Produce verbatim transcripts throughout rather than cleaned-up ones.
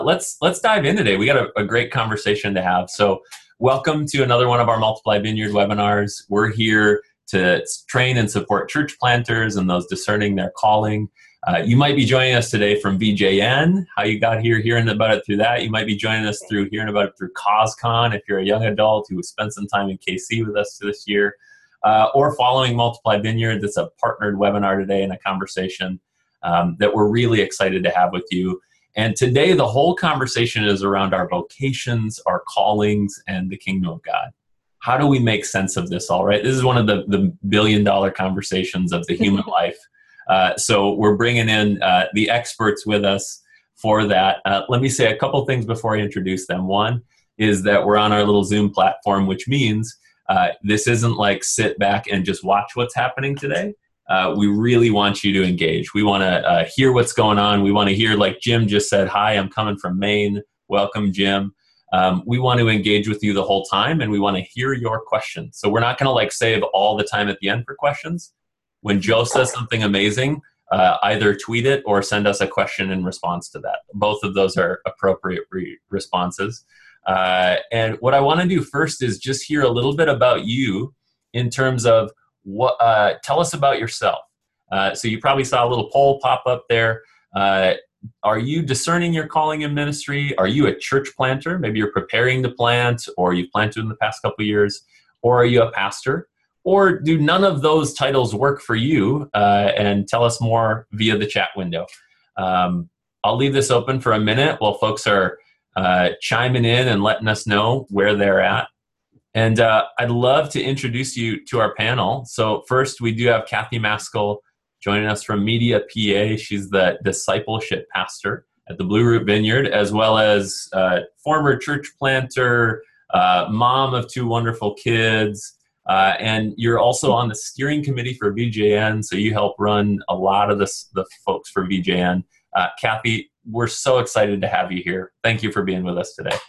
Let's let's dive in today. We got a, a great conversation to have. So welcome to another one of our Multiply Vineyard webinars. We're here to train and support church planters and those discerning their calling. Uh, you might be joining us today from V J N, how you got here, hearing about it through that. You might be joining us through hearing about it through CosCon if you're a young adult who spent some time in K C with us this year, uh, or following Multiply Vineyard. That's a partnered webinar today and a conversation um, that we're really excited to have with you. And today, the whole conversation is around our vocations, our callings, and the kingdom of God. How do we make sense of this all, right? This is one of the, the billion-dollar conversations of the human life. Uh, so we're bringing in uh, the experts with us for that. Uh, let me say a couple things before I introduce them. One is that we're on our little Zoom platform, which means uh, this isn't like sit back and just watch what's happening today. Uh, we really want you to engage. We want to uh, hear what's going on. We want to hear, like Jim just said, hi, I'm coming from Maine. Welcome, Jim. Um, we want to engage with you the whole time, and we want to hear your questions. So we're not going to like save all the time at the end for questions. When Joe says something amazing, uh, either tweet it or send us a question in response to that. Both of those are appropriate re- responses. Uh, and what I want to do first is just hear a little bit about you in terms of What, uh, tell us about yourself. Uh, so you probably saw a little poll pop up there. Uh, are you discerning your calling in ministry? Are you a church planter? Maybe you're preparing to plant, or you've planted in the past couple of years. Or are you a pastor? Or do none of those titles work for you? Uh, and tell us more via the chat window. Um, I'll leave this open for a minute while folks are uh, chiming in and letting us know where they're at. And uh, I'd love to introduce you to our panel. So first, we do have Kathy Maskell joining us from Media P A. She's the discipleship pastor at the Blue Root Vineyard, as well as uh, former church planter, uh, mom of two wonderful kids. Uh, and you're also on the steering committee for V J N, so you help run a lot of this, the folks for V J N. Uh, Kathy, we're so excited to have you here. Thank you for being with us today.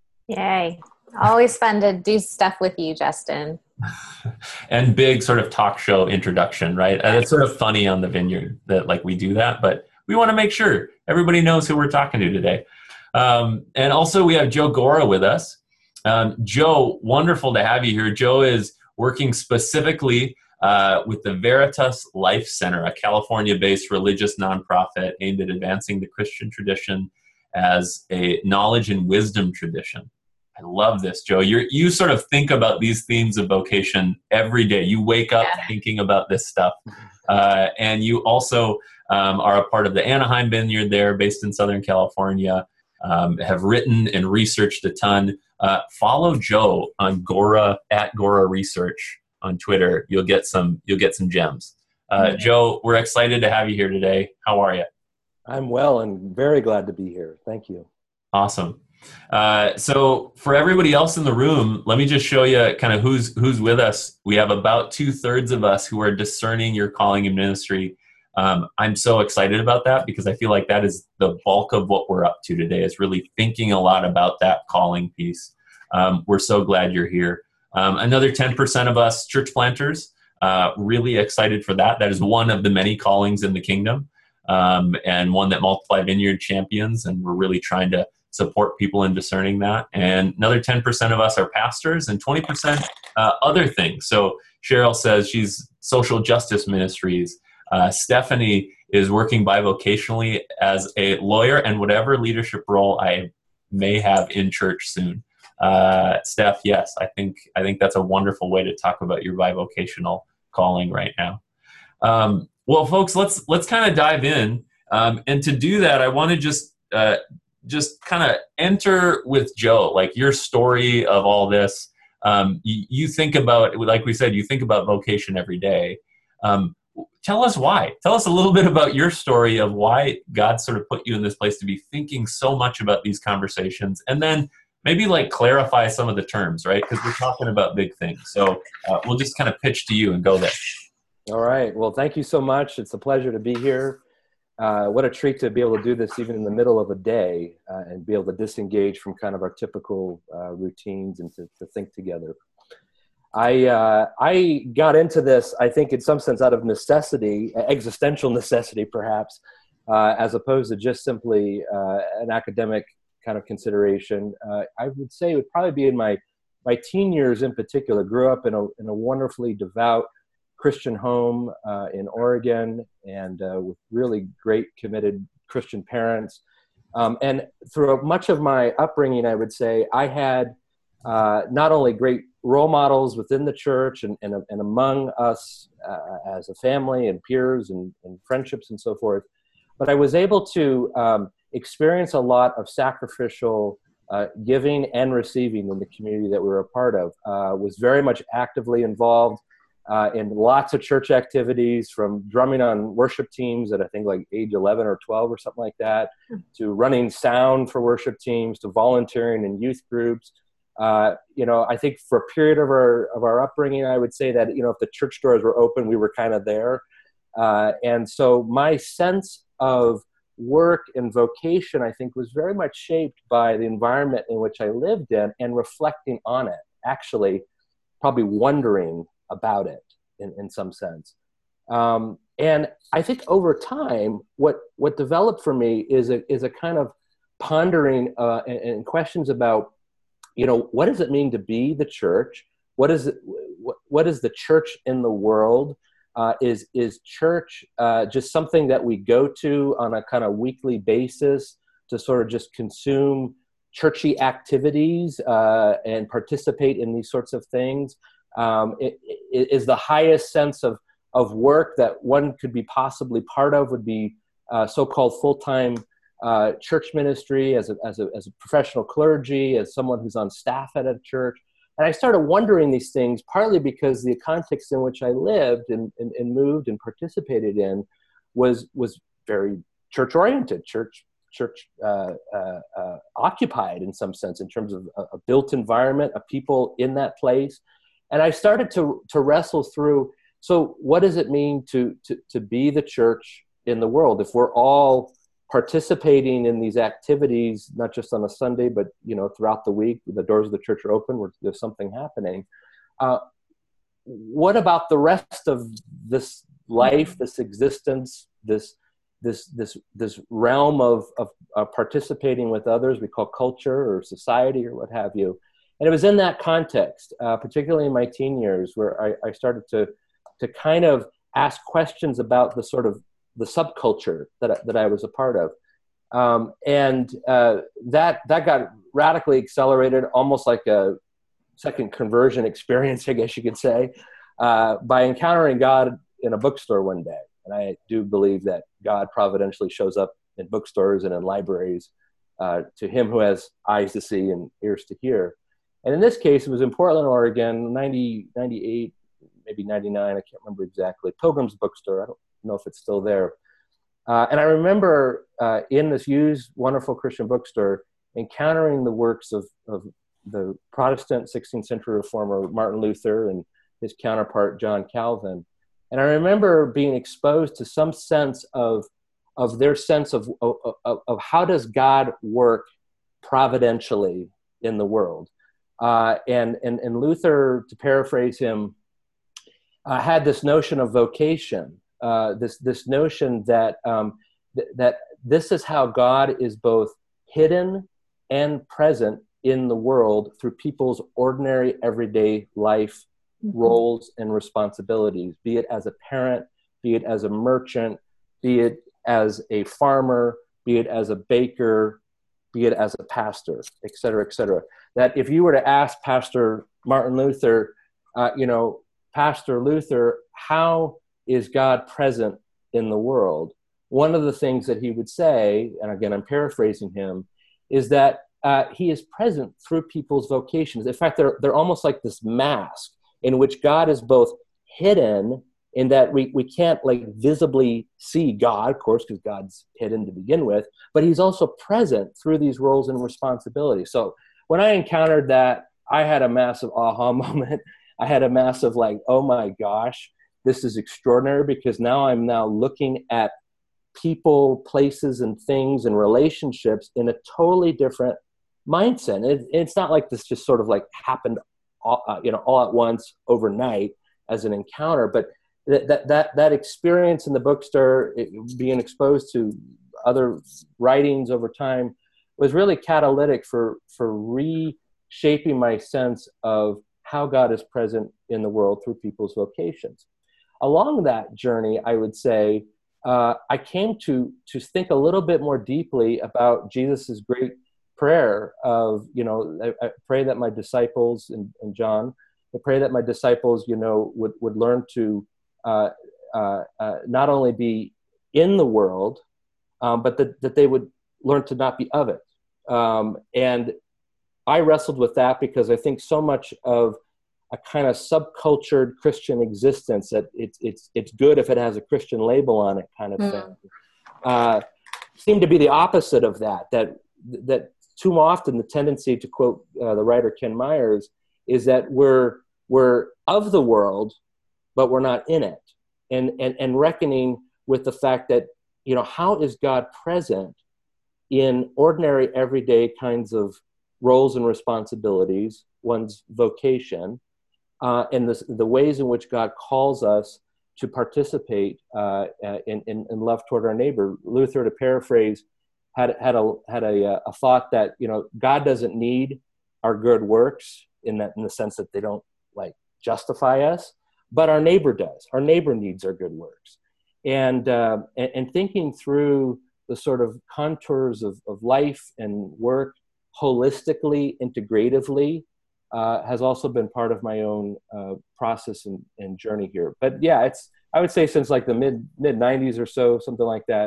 Yay. Always fun to do stuff with you, Justin. And big sort of talk show introduction, right? And it's sort of funny on the Vineyard that like we do that, but we want to make sure everybody knows who we're talking to today. Um, and also we have Joe Gora with us. Um, Joe, wonderful to have you here. Joe is working specifically uh, with the Veritas Life Center, a California-based religious nonprofit aimed at advancing the Christian tradition as a knowledge and wisdom tradition. I love this, Joe. You you sort of think about these themes of vocation every day. You wake up yeah. thinking about this stuff. Uh, and you also um, are a part of the Anaheim Vineyard there, based in Southern California, um, have written and researched a ton. Uh, follow Joe on Gora, at Gora Research on Twitter. You'll get some, you'll get some gems. Uh, mm-hmm. Joe, we're excited to have you here today. How are you? I'm well and very glad to be here. Thank you. Awesome. Uh, so for everybody else in the room, let me just show you kind of who's who's with us. We have about two thirds of us who are discerning your calling in ministry. Um, I'm so excited about that because I feel like that is the bulk of what we're up to today, is really thinking a lot about that calling piece. Um, we're so glad you're here. Um, another ten percent of us church planters, uh, really excited for that. That is one of the many callings in the kingdom, um, and one that Multiply Vineyard champions, and we're really trying to support people in discerning that. And another ten percent of us are pastors, and twenty percent uh, other things. So Cheryl says she's social justice ministries. Uh, Stephanie is working bivocationally as a lawyer and whatever leadership role I may have in church soon. Uh, Steph, yes, I think I think that's a wonderful way to talk about your bivocational calling right now. Um, well, folks, let's let's kind of dive in. Um, and to do that, I want to just uh, just kind of enter with Joe, like your story of all this. Um, you, you think about, like we said, you think about vocation every day. Um, tell us why. Tell us a little bit about your story of why God sort of put you in this place to be thinking so much about these conversations. And then maybe like clarify some of the terms, right? Because we're talking about big things. So uh, we'll just kind of pitch to you and go there. All right. Well, thank you so much. It's a pleasure to be here. Uh, what a treat to be able to do this even in the middle of a day uh, and be able to disengage from kind of our typical uh, routines and to, to think together. I uh, I got into this, I think, in some sense out of necessity, existential necessity, perhaps, uh, as opposed to just simply uh, an academic kind of consideration, uh, I would say it would probably be in my my teen years in particular. Grew up in a in a wonderfully devout Christian home uh, in Oregon, and uh, with really great, committed Christian parents. Um, and through much of my upbringing, I would say I had uh, not only great role models within the church and, and, and among us uh, as a family and peers and, and friendships and so forth, but I was able to um, experience a lot of sacrificial uh, giving and receiving in the community that we were a part of. Uh, was very much actively involved uh, in lots of church activities, from drumming on worship teams at I think like age eleven or twelve or something like that, to running sound for worship teams, to volunteering in youth groups. Uh, you know, I think for a period of our of our upbringing, I would say that, you know, if the church doors were open, we were kind of there. Uh, and so my sense of work and vocation, I think, was very much shaped by the environment in which I lived in, and reflecting on it, actually probably wondering about it in, in some sense. Um, and I think over time, what what developed for me is a is a kind of pondering uh, and, and questions about, you know, what does it mean to be the church? What is it? What, what is the church in the world? Uh, is is church uh, just something that we go to on a kind of weekly basis to sort of just consume churchy activities uh, and participate in these sorts of things? Um, it, it is the highest sense of of work that one could be possibly part of would be uh, so-called full-time uh, church ministry as a, as a as a professional clergy, as someone who's on staff at a church. And I started wondering these things, partly because the context in which I lived and, and, and moved and participated in was was very church-oriented, church church uh, uh, uh, occupied in some sense, in terms of a, a built environment, of people in that place. And I started to to wrestle through, so what does it mean to, to, to be the church in the world? If we're all participating in these activities, not just on a Sunday, but, you know, throughout the week, the doors of the church are open, where there's something happening. Uh, what about the rest of this life, this existence, this this this this realm of, of, of participating with others we call culture or society or what have you? And it was in that context, uh, particularly in my teen years, where I, I started to to kind of ask questions about the sort of the subculture that I, that I was a part of, um, and uh, that that got radically accelerated, almost like a second conversion experience, I guess you could say, uh, by encountering God in a bookstore one day. And I do believe that God providentially shows up in bookstores and in libraries uh, to him who has eyes to see and ears to hear. And in this case, it was in Portland, Oregon, ninety, ninety-eight, maybe ninety-nine, I can't remember exactly, Pilgrim's Bookstore. I don't know if it's still there. Uh, and I remember uh, in this used, wonderful Christian bookstore, encountering the works of, of the Protestant sixteenth century reformer Martin Luther and his counterpart John Calvin. And I remember being exposed to some sense of, of their sense of, of, of, of how does God work providentially in the world. Uh, and, and, and Luther, to paraphrase him, uh, had this notion of vocation, uh, this, this notion that, um, th- that this is how God is both hidden and present in the world through people's ordinary everyday life mm-hmm. roles and responsibilities, be it as a parent, be it as a merchant, be it as a farmer, be it as a baker, be it as a pastor, et cetera, et cetera. That if you were to ask Pastor Martin Luther, uh, you know, Pastor Luther, how is God present in the world? One of the things that he would say, and again, I'm paraphrasing him, is that uh, he is present through people's vocations. In fact, they're, they're almost like this mask in which God is both hidden in that we, we can't like visibly see God, of course, because God's hidden to begin with, but he's also present through these roles and responsibilities. So when I encountered that, I had a massive aha moment. I had a massive like, oh my gosh, this is extraordinary, because now I'm now looking at people, places, and things and relationships in a totally different mindset. It, it's not like this just sort of like happened, all, uh, you know, all at once overnight as an encounter, but that that that, that experience in the bookstore, it, being exposed to other writings over time, was really catalytic for, for reshaping my sense of how God is present in the world through people's vocations. Along that journey, I would say, uh, I came to, to think a little bit more deeply about Jesus's great prayer of, you know, I, I pray that my disciples, and, and John, I pray that my disciples, you know, would, would learn to uh, uh, uh, not only be in the world, um, but that, that they would learn to not be of it. Um, and I wrestled with that because I think so much of a kind of subcultured Christian existence that it's it's it's good if it has a Christian label on it, kind of mm. thing, uh, seemed to be the opposite of that. That that too often the tendency, to quote uh, the writer Ken Myers, is that we're we're of the world, but we're not in it, and and and reckoning with the fact that, you know, how is God present in ordinary, everyday kinds of roles and responsibilities, one's vocation, uh, and the, the ways in which God calls us to participate uh, in, in, in love toward our neighbor. Luther, to paraphrase, had had a had a, a thought that, you know, God doesn't need our good works in that in the sense that they don't like justify us, but our neighbor does. Our neighbor needs our good works, and uh, and, and thinking through the sort of contours of, of life and work holistically, integratively, uh, has also been part of my own uh, process and, and journey here. But yeah, it's, I would say since like the mid mid nineties or so, something like that,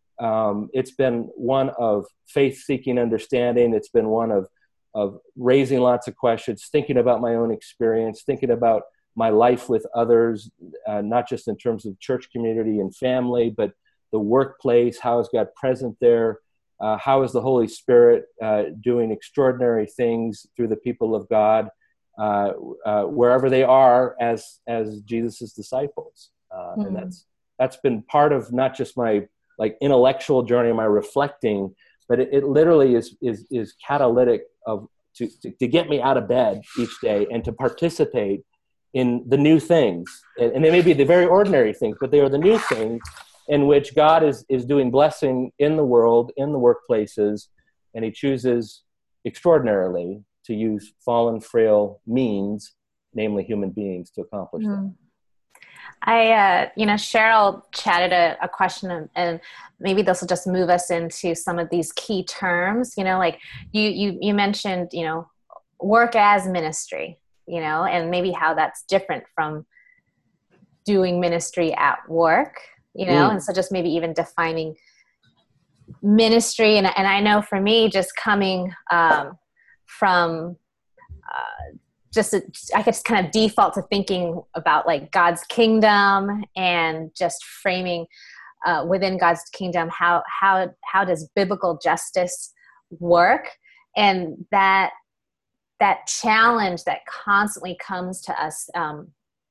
um, it's been one of faith-seeking understanding. It's been one of, of raising lots of questions, thinking about my own experience, thinking about my life with others, uh, not just in terms of church community and family, but the workplace. How is God present there? Uh, how is the Holy Spirit uh, doing extraordinary things through the people of God, uh, uh, wherever they are as as Jesus's disciples? Uh, mm. And that's that's been part of not just my like intellectual journey, my reflecting, but it, it literally is is is catalytic of to, to to get me out of bed each day and to participate in the new things. And, and they may be the very ordinary things, but they are the new things in which God is, is doing blessing in the world, in the workplaces, and he chooses extraordinarily to use fallen, frail means, namely human beings, to accomplish mm. that. I, uh, you know, Cheryl chatted a, a question, and, and maybe this will just move us into some of these key terms. You know, like you, you, you mentioned, you know, work as ministry, you know, and maybe how that's different from doing ministry at work. You know, mm. and so just maybe even defining ministry. And, and I know for me, just coming um, from uh, just, a, I could just kind of default to thinking about like God's kingdom and just framing uh, within God's kingdom, how, how, how does biblical justice work? And that, that challenge that constantly comes to us um,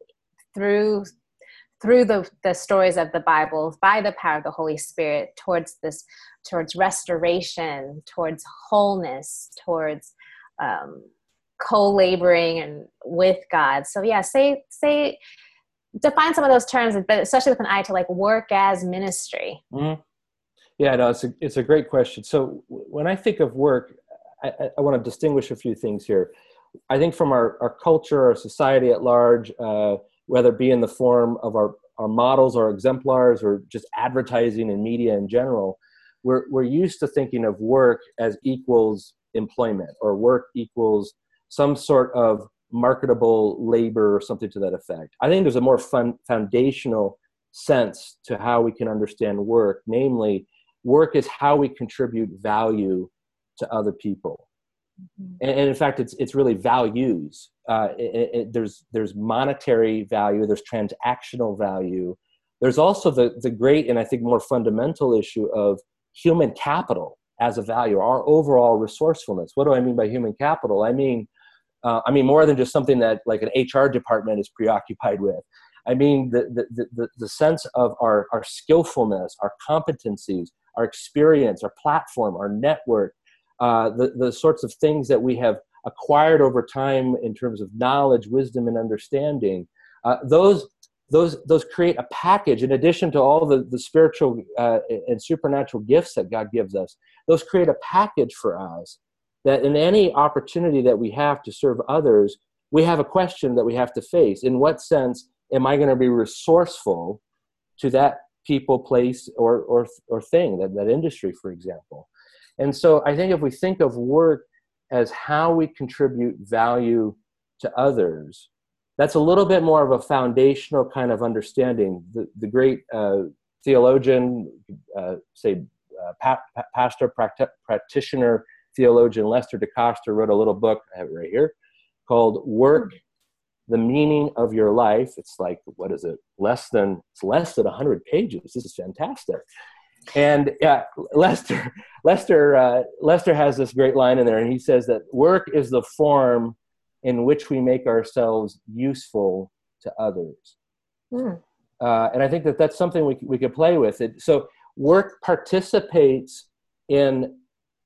through through the, the stories of the Bible, by the power of the Holy Spirit, towards this, towards restoration, towards wholeness, towards um, co-laboring and with God. So yeah, say, say, define some of those terms, but especially with an eye to like work as ministry. Mm-hmm. Yeah, no, it's a, it's a great question. So when I think of work, I, I want to distinguish a few things here. I think from our, our culture, our society at large, uh, whether it be in the form of our, our models or exemplars or just advertising and media in general, we're, we're used to thinking of work as equals employment, or work equals some sort of marketable labor or something to that effect. I think there's a more fun, foundational sense to how we can understand work. Namely, work is how we contribute value to other people. Mm-hmm. And, and in fact, it's it's really values. Uh, it, it, there's there's monetary value, there's transactional value. There's also the the great and I think more fundamental issue of human capital as a value, our overall resourcefulness. What do I mean by human capital? I mean, uh, I mean more than just something that like an H R department is preoccupied with. I mean the the the, the sense of our our skillfulness, our competencies, our experience, our platform, our network. Uh, the, the sorts of things that we have acquired over time in terms of knowledge, wisdom, and understanding, uh, those those those create a package in addition to all the, the spiritual uh, and supernatural gifts that God gives us. Those create a package for us that in any opportunity that we have to serve others, we have a question that we have to face. In what sense am I going to be resourceful to that people, place, or or or thing, that, that industry, for example? And so I think if we think of work as how we contribute value to others, that's a little bit more of a foundational kind of understanding. The, the great uh, theologian, uh, say uh, pa- pa- pastor, pract- practitioner, theologian Lester DeCoster wrote a little book, I have it right here, called Work, the Meaning of Your Life. It's like, what is it? Less than, it's less than one hundred pages. This is fantastic. And yeah, Lester, Lester, uh, Lester has this great line in there, and he says that work is the form in which we make ourselves useful to others. Mm. Uh, and I think that that's something we we could play with. It. So work participates in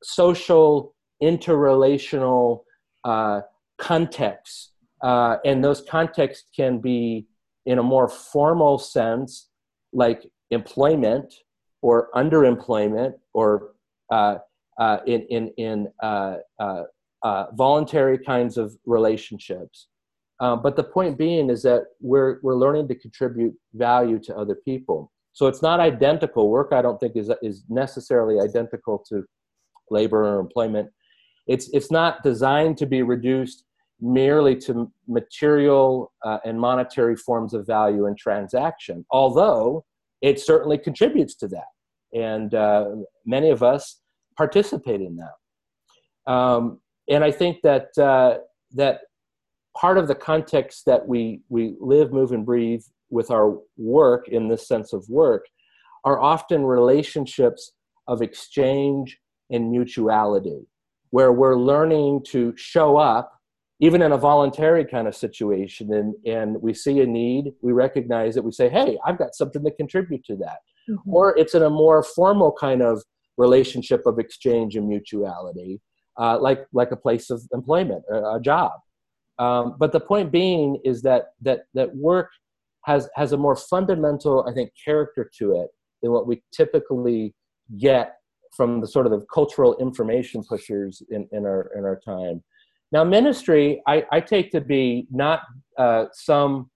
social, interrelational uh, contexts. Uh, and those contexts can be in a more formal sense, like employment or underemployment, or uh, uh, in, in, in uh, uh, uh, voluntary kinds of relationships. Uh, but the point being is that we're, we're learning to contribute value to other people. So it's not identical. Work, I don't think, is, is necessarily identical to labor or employment. It's, it's not designed to be reduced merely to material uh, and monetary forms of value and transaction, although it certainly contributes to that. And uh, many of us participate in that. Um, and I think that uh, that part of the context that we, we live, move, and breathe with our work, in this sense of work, are often relationships of exchange and mutuality, where we're learning to show up even in a voluntary kind of situation, and, and we see a need, we recognize it, we say, hey, I've got something to contribute to that. Mm-hmm. Or it's in a more formal kind of relationship of exchange and mutuality, uh, like, like a place of employment, a, a job. Um, but the point being is that, that, that work has, has a more fundamental, I think, character to it than what we typically get from the sort of the cultural information pushers in, in, our, in our time. Now, ministry, I, I take to be not uh, some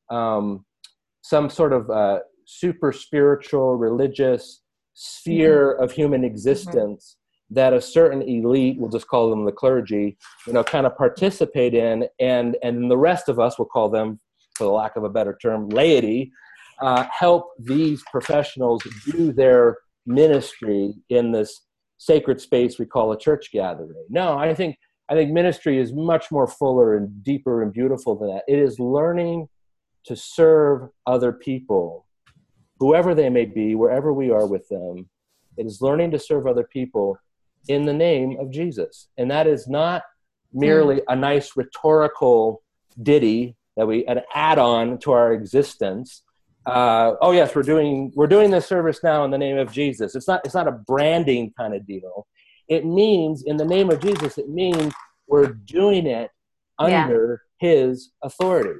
um, some sort of uh, super spiritual, religious sphere mm-hmm. of human existence mm-hmm. that a certain elite, we'll just call them the clergy, you know, kind of participate in, and and the rest of us, we'll call them, for the lack of a better term, laity, uh, help these professionals do their ministry in this sacred space we call a church gathering. No, I think. I think ministry is much more fuller and deeper and beautiful than that. It is learning to serve other people, whoever they may be, wherever we are with them. It is learning to serve other people in the name of Jesus. And that is not merely a nice rhetorical ditty that we, an add-on to our existence. Uh, oh yes, we're doing, we're doing this service now in the name of Jesus. It's not, it's not a branding kind of deal. It means, in the name of Jesus, it means we're doing it under yeah. his authority.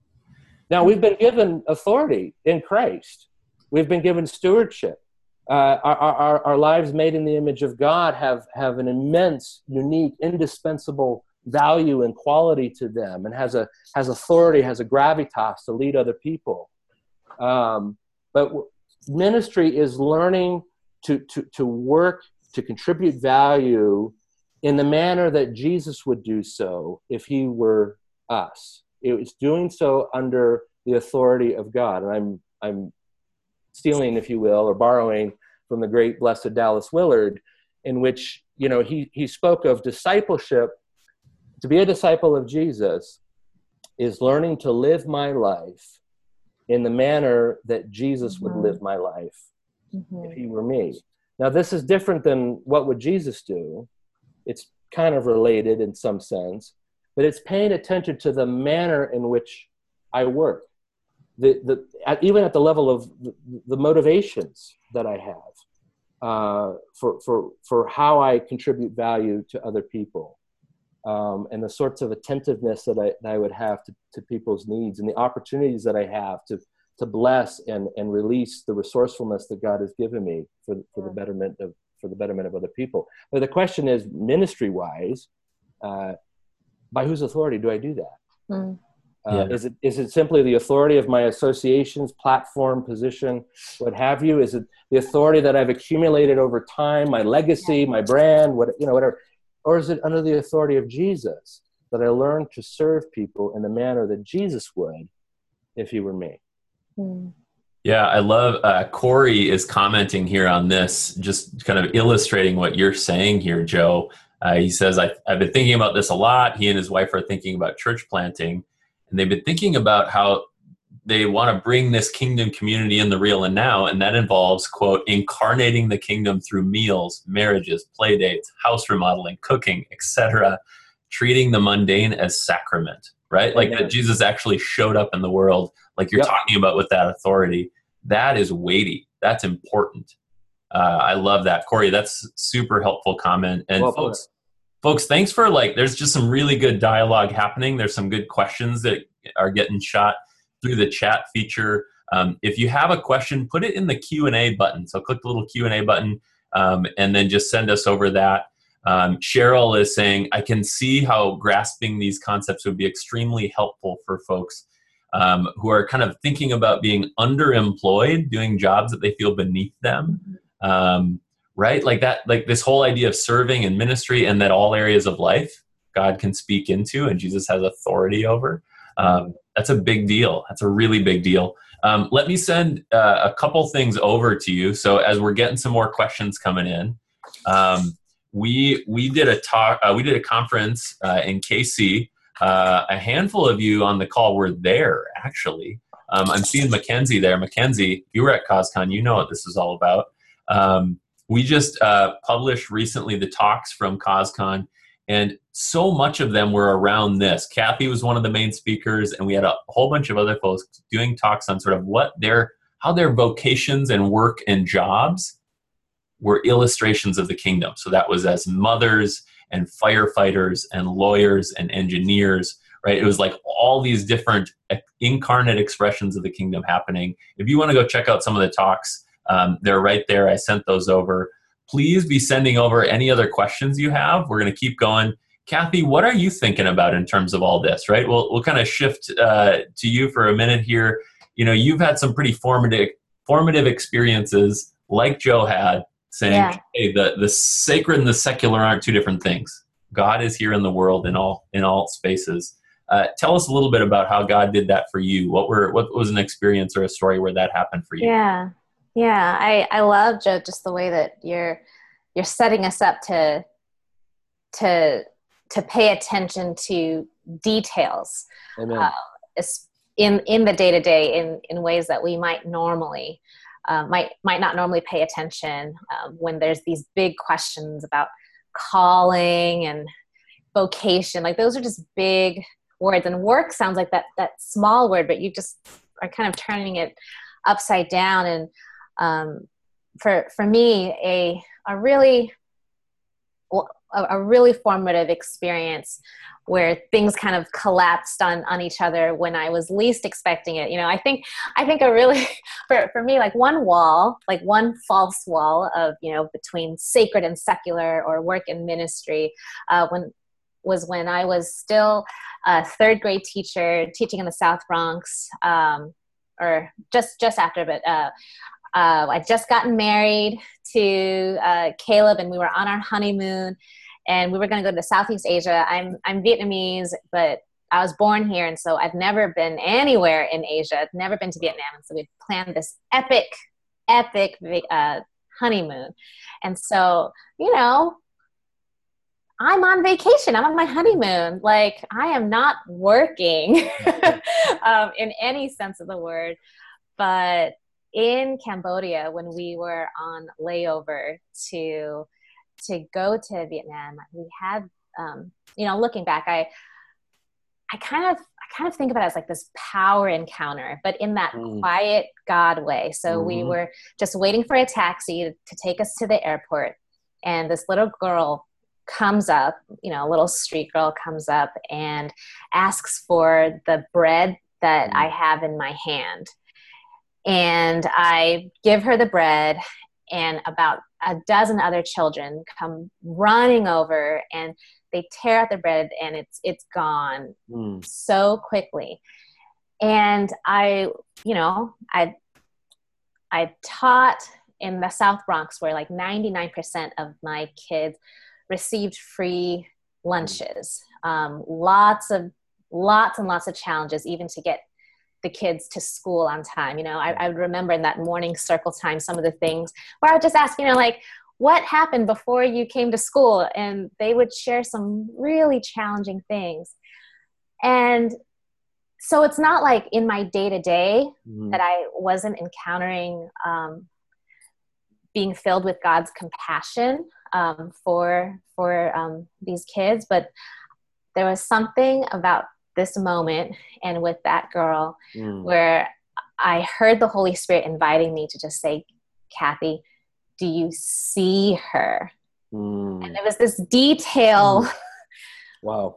Now, we've been given authority in Christ. We've been given stewardship. Uh, our, our, our lives made in the image of God have, have an immense, unique, indispensable value and quality to them, and has a has authority, has a gravitas to lead other people. Um, but w- ministry is learning to, to, to work to contribute value in the manner that Jesus would do so if he were us. It was doing so under the authority of God. And I'm I'm stealing, if you will, or borrowing from the great blessed Dallas Willard, in which, you know, he, he spoke of discipleship. To be a disciple of Jesus is learning to live my life in the manner that Jesus mm-hmm. would live my life mm-hmm. if he were me. Now, this is different than what would Jesus do. It's kind of related in some sense, but it's paying attention to the manner in which I work, the, the, at, even at the level of the, the motivations that I have uh, for, for, for how I contribute value to other people, um, and the sorts of attentiveness that I, that I would have to, to people's needs, and the opportunities that I have to, to bless and, and release the resourcefulness that God has given me for, for the betterment of for the betterment of other people. But the question is, ministry-wise, uh, by whose authority do I do that? Mm. Uh, yeah. Is it is it simply the authority of my associations, platform, position, what have you? Is it the authority that I've accumulated over time, my legacy, yeah. my brand, what you know, whatever? Or is it under the authority of Jesus that I learn to serve people in the manner that Jesus would if he were me? Mm. Yeah, I love, uh, Corey is commenting here on this, just kind of illustrating what you're saying here, Joe. Uh, he says, I, I've been thinking about this a lot. He and his wife are thinking about church planting, and they've been thinking about how they want to bring this kingdom community in the real and now, and that involves, quote, incarnating the kingdom through meals, marriages, play dates, house remodeling, cooking, et cetera, treating the mundane as sacrament, right? Like that Jesus actually showed up in the world, like you're yep. talking about with that authority. That is weighty. That's important. Uh, I love that. Corey, that's super helpful comment. And well, folks, folks, thanks for like, there's just some really good dialogue happening. There's some good questions that are getting shot through the chat feature. Um, if you have a question, put it in the Q and A button. So click the little Q and A button um, and then just send us over that. Um, Cheryl is saying, I can see how grasping these concepts would be extremely helpful for folks um, who are kind of thinking about being underemployed, doing jobs that they feel beneath them. Um, right? Like that, like this whole idea of serving and ministry, and that all areas of life God can speak into and Jesus has authority over. Um, that's a big deal. That's a really big deal. Um, let me send uh, a couple things over to you. So as we're getting some more questions coming in, um, we we did a talk. Uh, we did a conference uh, in K C. Uh, a handful of you on the call were there, actually. Um, I'm seeing Mackenzie there. Mackenzie, you were at CosCon. You know what this is all about. Um, we just uh, published recently the talks from CosCon, and so much of them were around this. Kathy was one of the main speakers, and we had a whole bunch of other folks doing talks on sort of what their, how their vocations and work and jobs were illustrations of the kingdom. So that was as mothers and firefighters and lawyers and engineers, right? It was like all these different incarnate expressions of the kingdom happening. If you want to go check out some of the talks, um, they're right there. I sent those over. Please be sending over any other questions you have. We're going to keep going. Kathy, what are you thinking about in terms of all this, right? We'll, we'll kind of shift uh, to you for a minute here. You know, you've had some pretty formative, formative experiences like Joe had, saying, yeah. hey, the, the sacred and the secular aren't two different things. God is here in the world in all in all spaces. Uh, tell us a little bit about how God did that for you. What were what was an experience or a story where that happened for you? Yeah, yeah. I, I love, Joe, just the way that you're you're setting us up to to to pay attention to details uh, in in the day to day in in ways that we might normally. Uh, might might not normally pay attention um, when there's these big questions about calling and vocation. Like those are just big words, and work sounds like that that small word, but you just are kind of turning it upside down. And um, for for me, a a really a, a really formative experience where things kind of collapsed on, on each other when I was least expecting it. You know, I think, I think a really, for, for me, like one wall, like one false wall of, you know, between sacred and secular or work and ministry, uh, when was when I was still a third grade teacher teaching in the South Bronx, um, or just, just after, but, uh, uh, I'd just gotten married to, uh, Caleb, and we were on our honeymoon. And we were going to go to Southeast Asia. I'm I'm Vietnamese, but I was born here, and so I've never been anywhere in Asia. I've never been to Vietnam, and so we planned this epic, epic uh, honeymoon. And so, you know, I'm on vacation. I'm on my honeymoon. Like, I am not working um, in any sense of the word. But in Cambodia, when we were on layover to to go to Vietnam, we had, um, you know, looking back, I, I kind of, I kind of think of it as like this power encounter, but in that mm. quiet God way. So mm-hmm. we were just waiting for a taxi to, to take us to the airport. And this little girl comes up, you know, a little street girl comes up and asks for the bread that mm. I have in my hand. And I give her the bread, and about a dozen other children come running over, and they tear out the bread, and it's it's gone mm. so quickly. And I, you know, I I taught in the South Bronx, where like ninety-nine percent of my kids received free lunches. Um, lots of lots and lots of challenges, even to get the kids to school on time. You know, I, I remember in that morning circle time, some of the things where I would just ask, you know, like, what happened before you came to school? And they would share some really challenging things. And so it's not like in my day-to-day mm-hmm. that I wasn't encountering um, being filled with God's compassion um, for, for um, these kids. But there was something about this moment and with that girl mm. where I heard the Holy Spirit inviting me to just say, Kathy, do you see her? Mm. And there was this detail. Mm. Wow.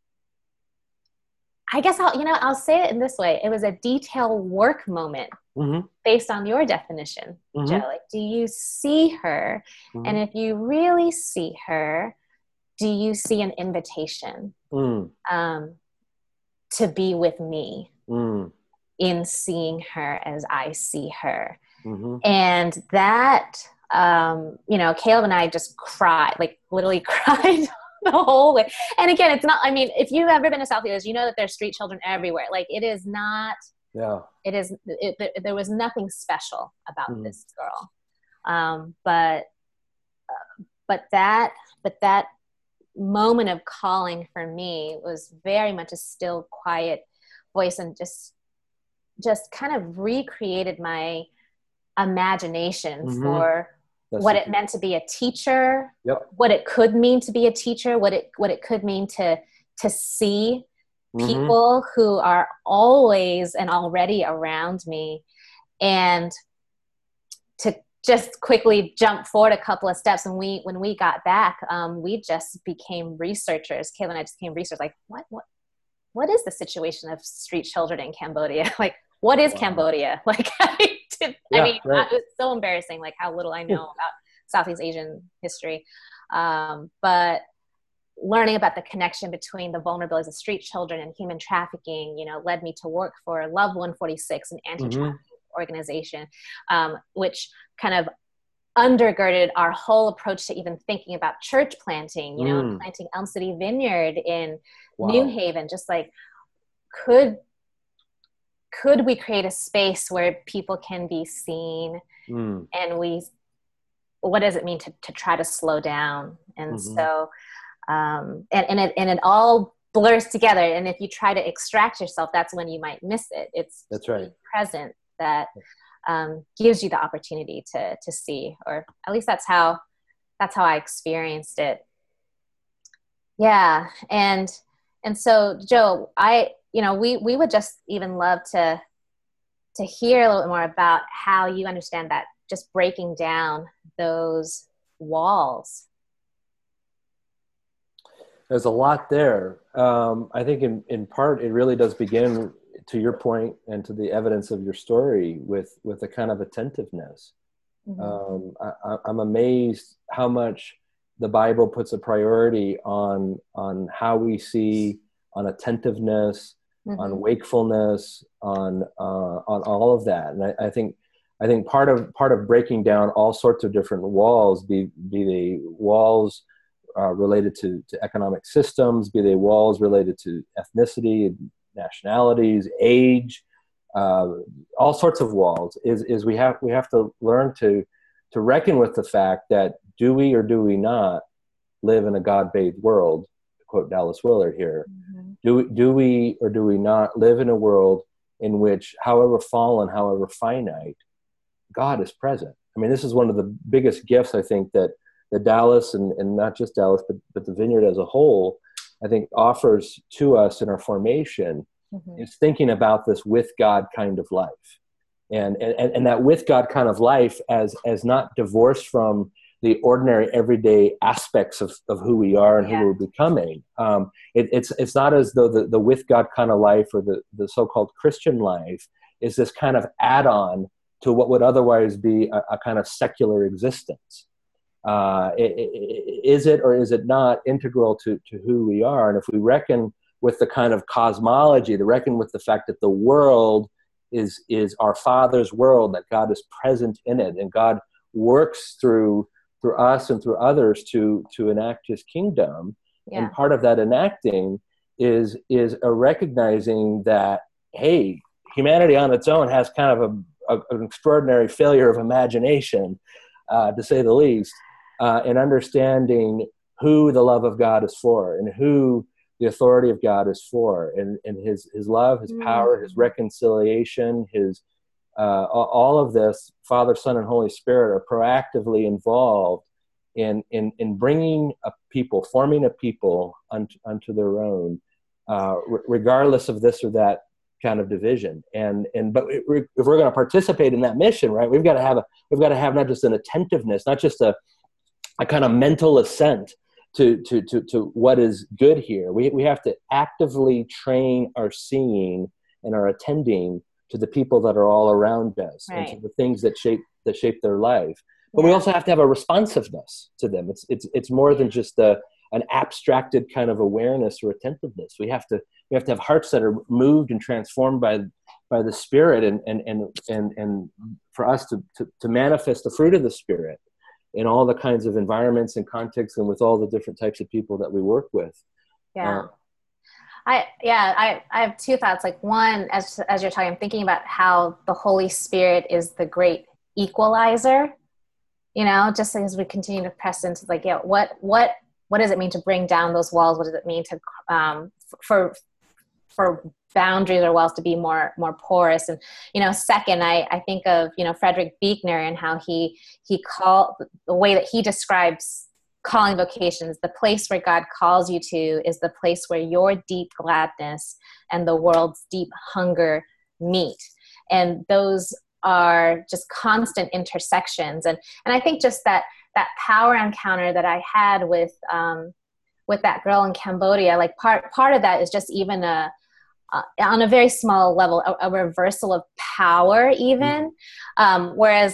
I guess I'll, you know, I'll say it in this way. It was a detail work moment mm-hmm. based on your definition, mm-hmm. Joe. Like, do you see her? Mm-hmm. And if you really see her, do you see an invitation? Mm. Um, to be with me mm. in seeing her as I see her. Mm-hmm. And that, um, you know, Caleb and I just cried, like literally cried the whole way. And again, it's not, I mean, if you've ever been to South Leaders, you know that there's street children everywhere. Like it is not, yeah. it is, it, it, there was nothing special about mm. this girl. Um, but, uh, but that, but that, moment of calling for me was very much a still, quiet voice, and just just kind of recreated my imagination mm-hmm. for That's what it meant to be a teacher, yep. what it could mean to be a teacher, what it what it could mean to to see mm-hmm. people who are always and already around me, and to just quickly jump forward a couple of steps. And we, when we got back, um, we just became researchers. Kayla and I just became researchers. Like, what, what, what is the situation of street children in Cambodia? Like, what is wow. Cambodia? Like, I, did, yeah, I mean, right. I, it's so embarrassing, like how little I know about Southeast Asian history. Um, but learning about the connection between the vulnerabilities of street children and human trafficking, you know, led me to work for Love one forty-six, an anti-trafficking mm-hmm. organization, um, which kind of undergirded our whole approach to even thinking about church planting, you know, mm. planting Elm City Vineyard in wow. New Haven. Just like, could, could we create a space where people can be seen mm. and we, what does it mean to, to try to slow down? And mm-hmm. so, um, and, and it, and it all blurs together. And if you try to extract yourself, that's when you might miss it. It's that's right. present that um, gives you the opportunity to, to see, or at least that's how, that's how I experienced it. Yeah. And, and so Joe, I, you know, we, we would just even love to, to hear a little bit more about how you understand that, just breaking down those walls. There's a lot there. Um, I think in, in part, it really does begin, to your point and to the evidence of your story, with, with a kind of attentiveness. Mm-hmm. Um, I, I'm amazed how much the Bible puts a priority on, on how we see, on attentiveness, mm-hmm. on wakefulness, on, uh, on all of that. And I, I think, I think part of, part of breaking down all sorts of different walls, be, be they walls uh, related to, to economic systems, be they walls related to ethnicity, nationalities, age, uh, all sorts of walls, is, is we have, we have to learn to, to reckon with the fact that, do we or do we not live in a God-bathed world, to quote Dallas Willard here? Mm-hmm. Do, do we or do we not live in a world in which, however fallen, however finite, God is present? I mean, this is one of the biggest gifts, I think, that, that Dallas, and, and not just Dallas, but, but the Vineyard as a whole, I think offers to us in our formation, mm-hmm. is thinking about this with God kind of life. And, and, and that with God kind of life as, as not divorced from the ordinary everyday aspects of, of who we are and yeah. who we're becoming. Um, it, it's, it's not as though the, the with God kind of life, or the, the so-called Christian life, is this kind of add-on to what would otherwise be a, a kind of secular existence. Uh, is it or is it not integral to, to who we are? And if we reckon with the kind of cosmology, to reckon with the fact that the world is, is our Father's world, that God is present in it, and God works through, through us and through others to, to enact his kingdom. Yeah. And part of that enacting is, is a recognizing that, hey, humanity on its own has kind of a, a, an extraordinary failure of imagination, uh, to say the least. Uh, and understanding who the love of God is for, and who the authority of God is for, and, and his, his love, his power, his reconciliation, his uh, all of this, Father, Son, and Holy Spirit are proactively involved in in, in bringing a people, forming a people unto, unto their own, uh, r- regardless of this or that kind of division. And and but if we're going to participate in that mission, right, we've got to have a we've got to have not just an attentiveness, not just a a kind of mental assent to, to, to, to what is good here. We, we have to actively train our seeing and our attending to the people that are all around us, right, and to the things that shape, that shape their life. But yeah. we also have to have a responsiveness to them. It's, it's, it's more than just a, an abstracted kind of awareness or attentiveness. We have to, we have to have hearts that are moved and transformed by, by the Spirit, and, and, and, and, and for us to, to, to manifest the fruit of the Spirit in all the kinds of environments and contexts, and with all the different types of people that we work with. Yeah. Uh, I, yeah, I, I have two thoughts. Like, one, as, as you're talking, I'm thinking about how the Holy Spirit is the great equalizer, you know, just as we continue to press into, like, yeah, what, what, what does it mean to bring down those walls? What does it mean to, um, for, for boundaries or walls to be more, more porous? And, you know, second, I, I think of, you know, Frederick Buechner, and how he, he called, the way that he describes calling vocations, the place where God calls you to is the place where your deep gladness and the world's deep hunger meet. And those are just constant intersections. And, and I think just that, that power encounter that I had with, um, with that girl in Cambodia, like part, part of that is just even a, Uh, on a very small level, a, a reversal of power even. Um, whereas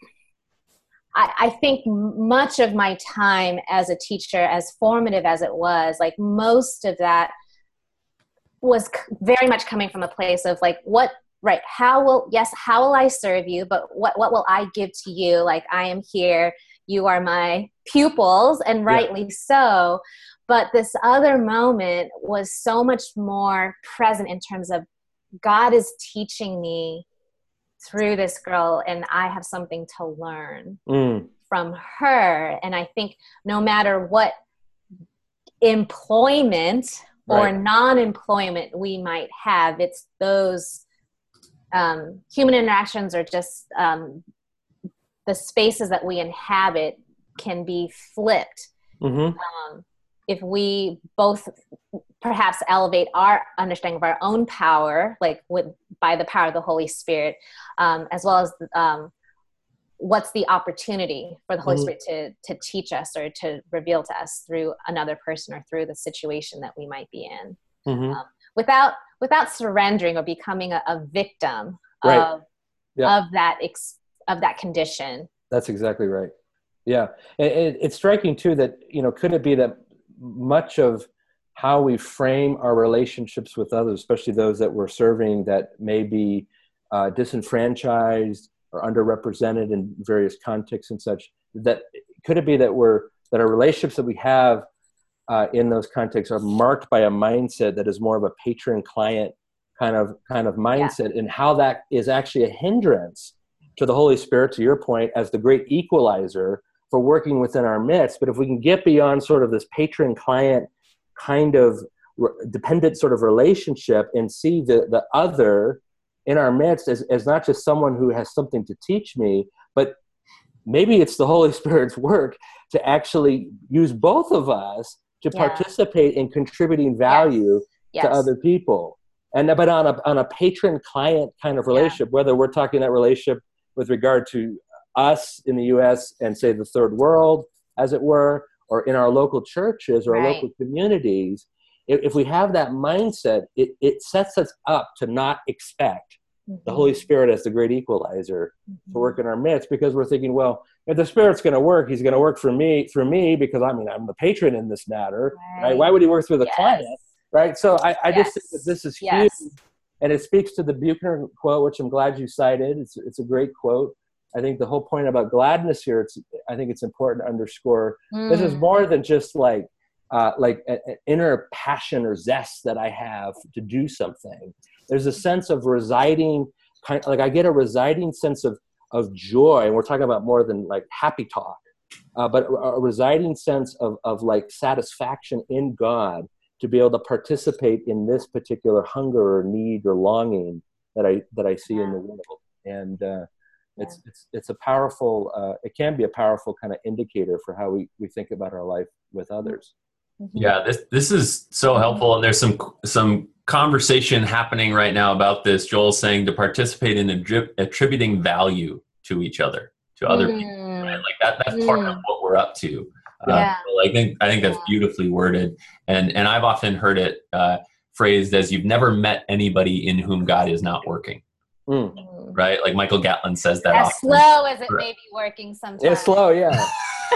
I, I think much of my time as a teacher, as formative as it was, like most of that was c- very much coming from a place of like, what, right, how will, yes, how will I serve you? But what, what will I give to you? Like, I am here, you are my pupils, and rightly yeah. so. But this other moment was so much more present in terms of God is teaching me through this girl, and I have something to learn mm. from her. And I think no matter what employment or right. non-employment we might have, it's those um, human interactions, or just um, the spaces that we inhabit, can be flipped. Mm-hmm. Um, if we both perhaps elevate our understanding of our own power, like with, by the power of the Holy Spirit, um, as well as um, what's the opportunity for the Holy mm-hmm. Spirit to, to teach us or to reveal to us through another person or through the situation that we might be in, mm-hmm. um, without, without surrendering or becoming a, a victim right. of, yeah. of that, ex, of that condition. That's exactly right. Yeah. It, it, it's striking too that, you know, could it be that much of how we frame our relationships with others, especially those that we're serving that may be uh, disenfranchised or underrepresented in various contexts and such, that could it be that we're, that our relationships that we have uh, in those contexts are marked by a mindset that is more of a patron-client kind of, kind of mindset, yeah. and how that is actually a hindrance to the Holy Spirit, to your point, as the great equalizer for working within our midst. But if we can get beyond sort of this patron-client kind of re- dependent sort of relationship, and see the, the other in our midst as, as not just someone who has something to teach me, but maybe it's the Holy Spirit's work to actually use both of us to yeah. participate in contributing value yes. Yes. to other people. And but on a on a patron-client kind of relationship, yeah. whether we're talking that relationship with regard to us in the U S and say the third world, as it were, or in our local churches or right. our local communities, if, if we have that mindset, it, it sets us up to not expect Mm-hmm. the Holy Spirit as the great equalizer Mm-hmm. to work in our midst, because we're thinking, well, if the Spirit's going to work, he's going to work for me, through me, because I mean, I'm the patron in this matter, right? Right. Why would he work through the Yes. client, right? So I, I Yes. just think that this is huge. Yes. And it speaks to the Buchner quote, which I'm glad you cited. It's, it's a great quote. I think the whole point about gladness here, it's, I think it's important to underscore, Mm. this is more than just like, uh, like an inner passion or zest that I have to do something. There's a sense of residing, kind of, like I get a residing sense of, of joy. And we're talking about more than like happy talk, uh, but a, a residing sense of, of like satisfaction in God to be able to participate in this particular hunger or need or longing that I, that I see Yeah. in the world. And, uh, Yeah. It's, it's, it's a powerful, uh, it can be a powerful kind of indicator for how we, we think about our life with others. Mm-hmm. Yeah, this this is so helpful, and there's some some conversation happening right now about this. Joel's saying to participate in attri- attributing value to each other, to other Mm. people. Right? Like that that's part of Mm. what we're up to. Uh, Yeah. so I think I think that's Yeah. beautifully worded, and and I've often heard it uh, phrased as "You've never met anybody in whom God is not working." Mm. Mm. Right? Like Michael Gatlin says that As often. slow as it Right. may be working sometimes. It's slow, yeah.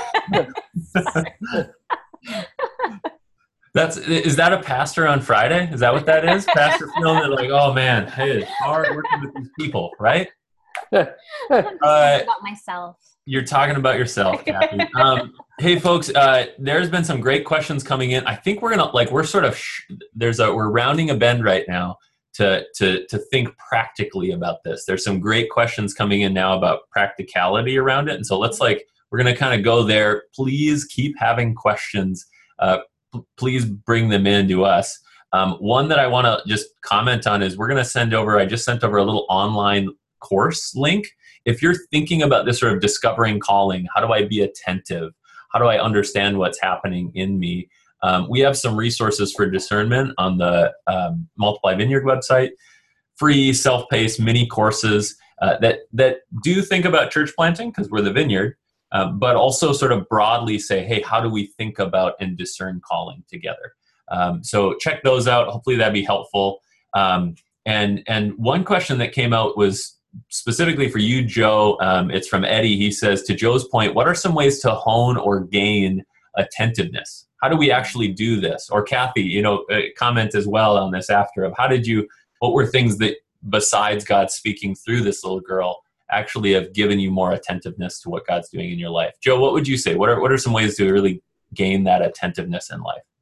That's is that a pastor on Friday? Is that what that is? Pastor feeling it like, oh man, hey, it's hard working with these people, right? I'm just Uh, talking about myself. You're talking about yourself, Kathy. Um, hey, folks, uh, there's been some great questions coming in. I think we're gonna like we're sort of sh- there's a we're rounding a bend right now to to to think practically about this. There's some great questions coming in now about practicality around it, and so let's like we're gonna kind of go there. Please keep having questions. Uh, p- please bring them in to us. Um, one that I want to just comment on is we're gonna send over. I just sent over a little online course link. If you're thinking about this sort of discovering calling, how do I be attentive? How do I understand what's happening in me? Um, we have some resources for discernment on the um, Multiply Vineyard website, free self-paced mini courses uh, that that do think about church planting because we're the vineyard, uh, but also sort of broadly say, hey, how do we think about and discern calling together? Um, so check those out. Hopefully that'd be helpful. Um, and and one question that came out was specifically for you, Joe. Um, it's from Eddie. He says, to Joe's point, what are some ways to hone or gain attentiveness? How do we actually do this? Or Kathy, you know, uh, comment as well on this after of how did you, what were things that besides God speaking through this little girl actually have given you more attentiveness to what God's doing in your life? Joe, what would you say? What are, what are some ways to really gain that attentiveness in life?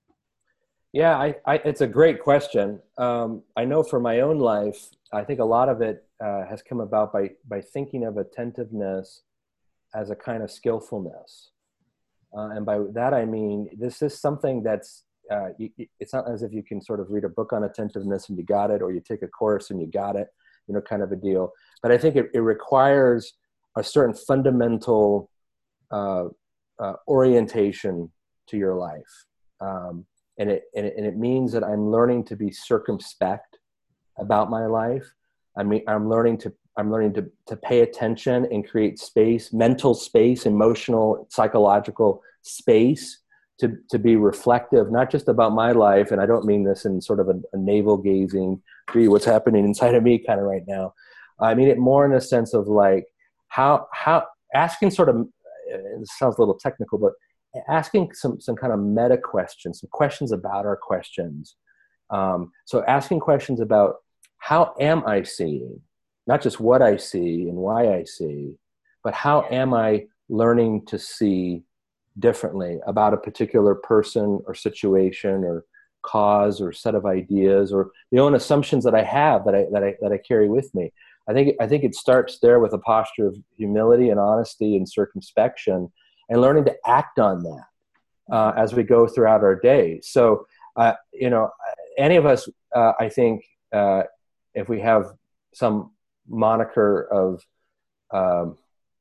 Yeah, I, I, it's a great question. Um, I know for my own life, I think a lot of it uh, has come about by, by thinking of attentiveness as a kind of skillfulness. Uh, and by that, I mean, this is something that's, uh, you, it's not as if you can sort of read a book on attentiveness and you got it, or you take a course and you got it, you know, kind of a deal. But I think it, it requires a certain fundamental uh, uh, orientation to your life. Um, and, it, and it and it means that I'm learning to be circumspect about my life. I mean, I'm learning to I'm learning to, to pay attention and create space, mental space, emotional, psychological space to, to be reflective, not just about my life. And I don't mean this in sort of a, a navel gazing, gee, what's happening inside of me kind of right now. I mean it more in a sense of like how, how asking sort of, it sounds a little technical, but asking some, some kind of meta questions, some questions about our questions. Um, so asking questions about how am I seeing? Not just what I see and why I see, but how am I learning to see differently about a particular person or situation or cause or set of ideas or the own assumptions that I have that I that I that I carry with me. I think I think it starts there with a posture of humility and honesty and circumspection, and learning to act on that uh, as we go throughout our day. So, uh, you know, any of us, uh, I think, uh, if we have some moniker of um,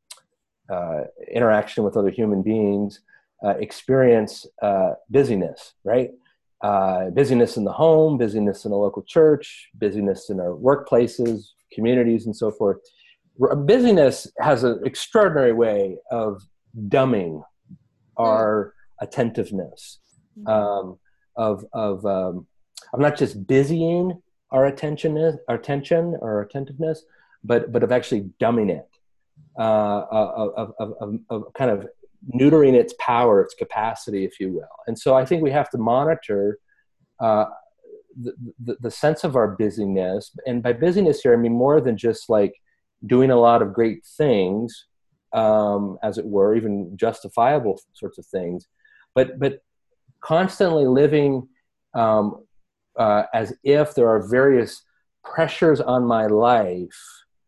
uh, interaction with other human beings, uh, experience uh, busyness, right? Uh, busyness in the home, busyness in a local church, busyness in our workplaces, communities, and so forth. Busyness has an extraordinary way of dumbing our attentiveness. Um, of of um, I'm not just busying, our attention is our attention or attentiveness, but but of actually dumbing it, uh, of, of, of, of, of kind of neutering its power, its capacity, if you will. And so I think we have to monitor uh, the, the the sense of our busyness, and by busyness here I mean more than just like doing a lot of great things, um, as it were, even justifiable sorts of things, but but constantly living um, uh, as if there are various pressures on my life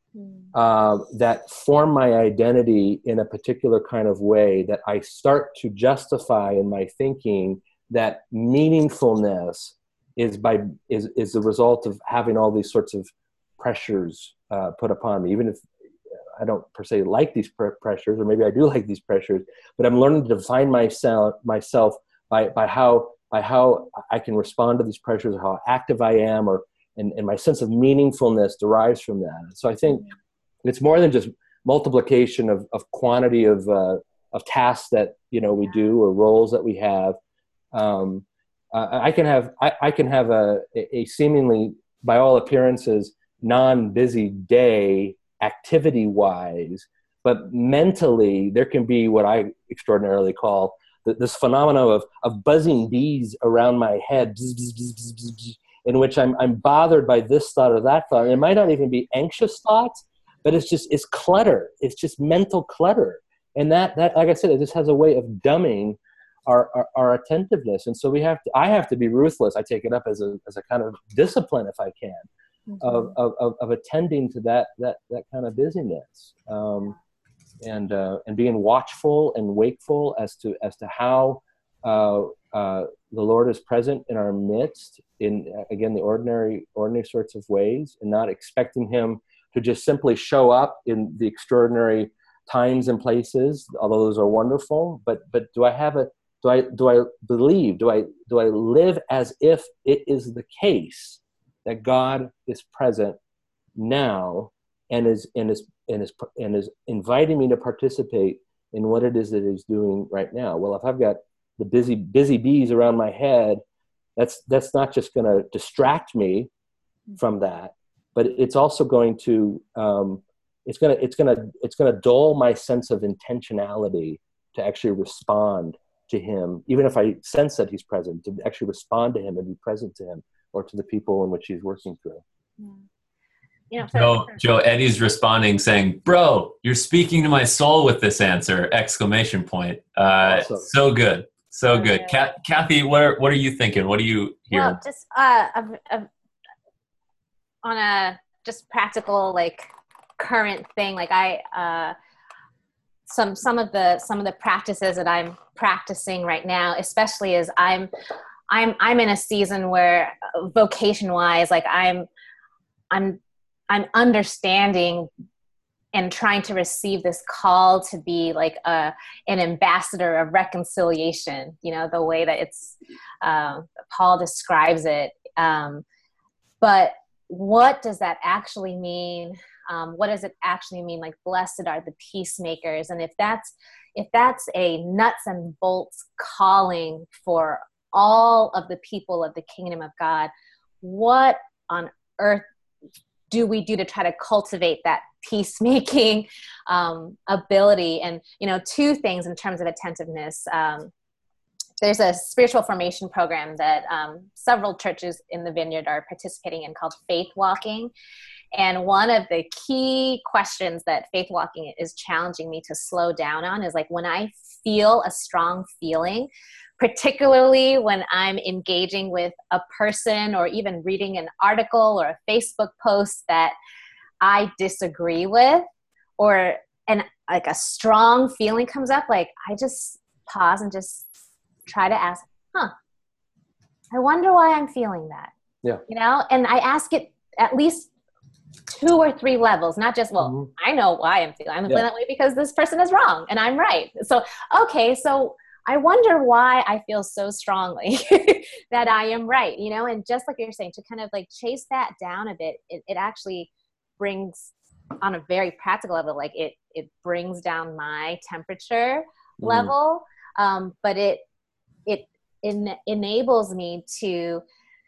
uh, that form my identity in a particular kind of way, that I start to justify in my thinking that meaningfulness is by is is the result of having all these sorts of pressures uh, put upon me, even if I don't per se like these pr- pressures, or maybe I do like these pressures, but I'm learning to define myself myself by by how by how I can respond to these pressures, how active I am, or and, and my sense of meaningfulness derives from that. So I think it's more than just multiplication of, of quantity of uh, of tasks that you know we do or roles that we have. Um, uh, I can have I, I can have a, a seemingly, by all appearances, non-busy day activity-wise, but mentally there can be what I extraordinarily call th- this phenomenon of of buzzing bees around my head, bzz, bzz, bzz, bzz, bzz, bzz, in which I'm I'm bothered by this thought or that thought. And it might not even be anxious thoughts, but it's just it's clutter. It's just mental clutter, and that that like I said, it just has a way of dumbing our, our, our attentiveness. And so we have to, I have to be ruthless. I take it up as a as a kind of discipline, if I can, mm-hmm. of, of of attending to that that that kind of busyness, um, and uh, and being watchful and wakeful as to as to how uh, uh, the Lord is present in our midst in again the ordinary ordinary sorts of ways, and not expecting Him to just simply show up in the extraordinary times and places, although those are wonderful. But but do I have a do I do I believe do I do I live as if it is the case that God is present now and is and is and is and is inviting me to participate in what it is that He's doing right now? Well, if I've got the busy busy bees around my head, that's that's not just going to distract me from that, but it's also going to um, it's going to it's going to it's going to dull my sense of intentionality to actually respond to Him, even if I sense that He's present, to actually respond to Him and be present to Him or to the people in which He's working through. Yeah. You know, Joe, Joe, Eddie's responding saying, "Bro, you're speaking to my soul with this answer!" Exclamation point. Uh, awesome. So good, so good. Ka- Kathy, what are what are you thinking? What are you hearing? Well, just uh, a, a, on a just practical, like current thing, like I uh, some some of the some of the practices that I'm practicing right now, especially as I'm I'm I'm in a season where vocation wise, like I'm I'm I'm understanding and trying to receive this call to be like a, an ambassador of reconciliation, you know, the way that it's, uh, Paul describes it. Um, but what does that actually mean? Um, what does it actually mean? Like, blessed are the peacemakers. And if that's, if that's a nuts and bolts calling for all of the people of the kingdom of God, what on earth do we do to try to cultivate that peacemaking um, ability? And, you know, two things in terms of attentiveness. Um, there's a spiritual formation program that um, several churches in the Vineyard are participating in called Faith Walking. And one of the key questions that Faith Walking is challenging me to slow down on is like, when I feel a strong feeling, particularly when I'm engaging with a person or even reading an article or a Facebook post that I disagree with, or and like a strong feeling comes up, like I just pause and just try to ask, huh, I wonder why I'm feeling that. Yeah. You know, and I ask it at least two or three levels, not just, well, mm-hmm. I know why I'm feeling, I'm feeling yeah. that way because this person is wrong and I'm right. So, okay, so I wonder why I feel so strongly that I am right, you know, and just like you're saying, to kind of like chase that down a bit, it, it actually brings, on a very practical level, like it, it brings down my temperature mm. level, um, but it, it en- enables me to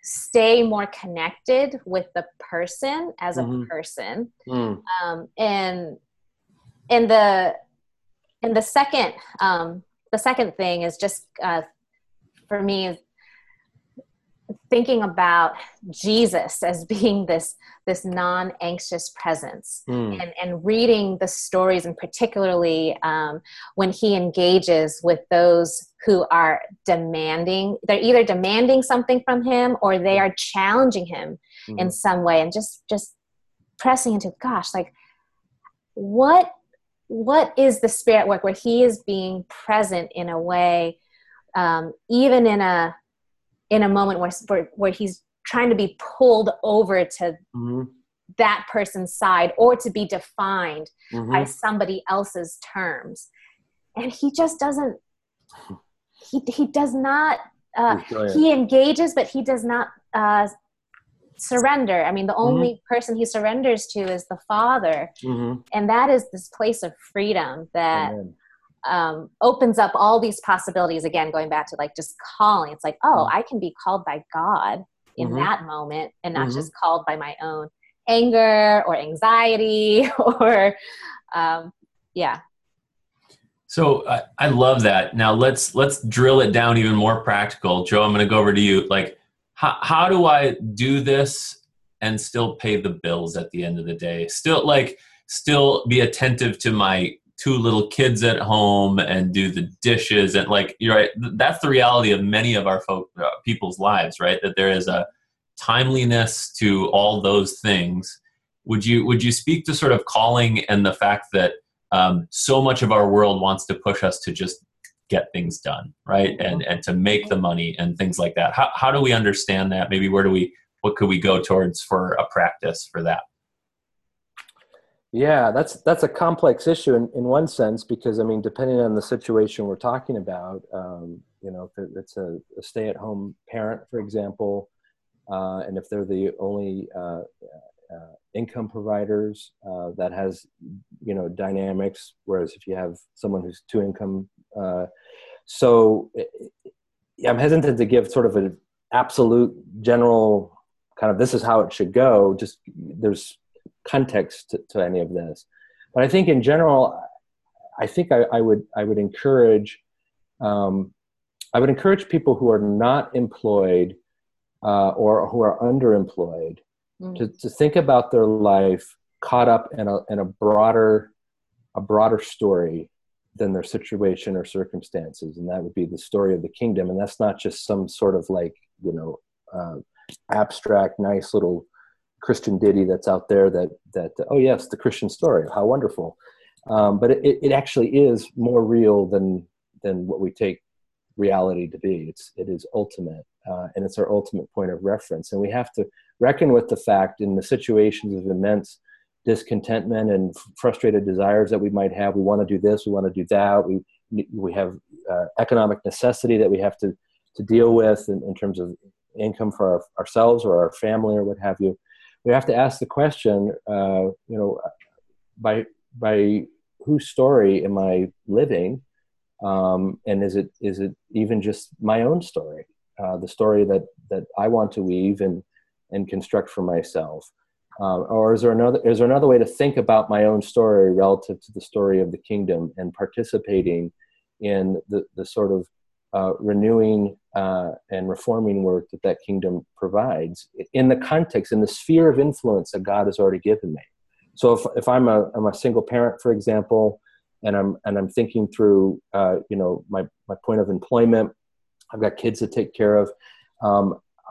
stay more connected with the person as a Mm-hmm. person. Mm. Um, and, and the, and the second, um, the second thing is just, uh, for me, is thinking about Jesus as being this, this non-anxious presence, Mm. and, and reading the stories, and particularly um, when he engages with those who are demanding, they're either demanding something from him or they are challenging him Mm-hmm. in some way, and just, just pressing into, gosh, like what, what is the Spirit work where he is being present in a way, um, even in a, in a moment where, where, where he's trying to be pulled over to Mm-hmm. that person's side, or to be defined Mm-hmm. by somebody else's terms. And he just doesn't, he, he does not, uh, he engages, but he does not uh, surrender. I mean, the only Mm-hmm. person he surrenders to is the Father. Mm-hmm. And that is this place of freedom that Amen. um, opens up all these possibilities. Again, going back to like just calling, it's like, oh, I can be called by God in Mm-hmm. that moment, and not Mm-hmm. just called by my own anger or anxiety or, um, yeah. So I, I love that. Now let's let's drill it down even more practical. Joe, I'm going to go over to you. Like, how how do I do this and still pay the bills at the end of the day? Still, like, still be attentive to my two little kids at home and do the dishes, and like, you're right. That's the reality of many of our folk, uh, people's lives, right? That there is a timeliness to all those things. Would you would you speak to sort of calling and the fact that um, so much of our world wants to push us to just get things done, right? And and to make the money and things like that. How how do we understand that? Maybe where do we what could we go towards for a practice for that? Yeah, that's that's a complex issue in, in one sense, because I mean, depending on the situation we're talking about, um, you know, if it's a, a stay-at-home parent, for example, uh, and if they're the only uh, uh, income providers, uh, that has, you know, dynamics. Whereas if you have someone who's two income, uh, so I'm hesitant to give sort of an absolute general kind of this is how it should go. Just there's context to, to any of this, but I think in general, I think I, I would I would encourage um, I would encourage people who are not employed uh, or who are underemployed mm. to, to think about their life caught up in a in a broader a broader story than their situation or circumstances, and that would be the story of the kingdom. And that's not just some sort of like, you know, uh, abstract, nice little Christian ditty that's out there that, that oh yes, the Christian story, how wonderful. Um, but it, it actually is more real than than what we take reality to be. It's, it is ultimate, uh, and it's our ultimate point of reference. And we have to reckon with the fact in the situations of immense discontentment and frustrated desires that we might have. We want to do this, we want to do that. We we have uh, economic necessity that we have to, to deal with in, in terms of income for our, ourselves or our family or what have you. We have to ask the question, uh, you know, by by whose story am I living, um, and is it is it even just my own story, uh, the story that that I want to weave and and construct for myself, uh, or is there another is there another way to think about my own story relative to the story of the kingdom and participating in the the sort of Uh, renewing uh, and reforming work that that kingdom provides in the context, in the sphere of influence that God has already given me. So if, if I'm a I'm a single parent, for example, and I'm and I'm thinking through uh, you know my my point of employment, I've got kids to take care of. Um,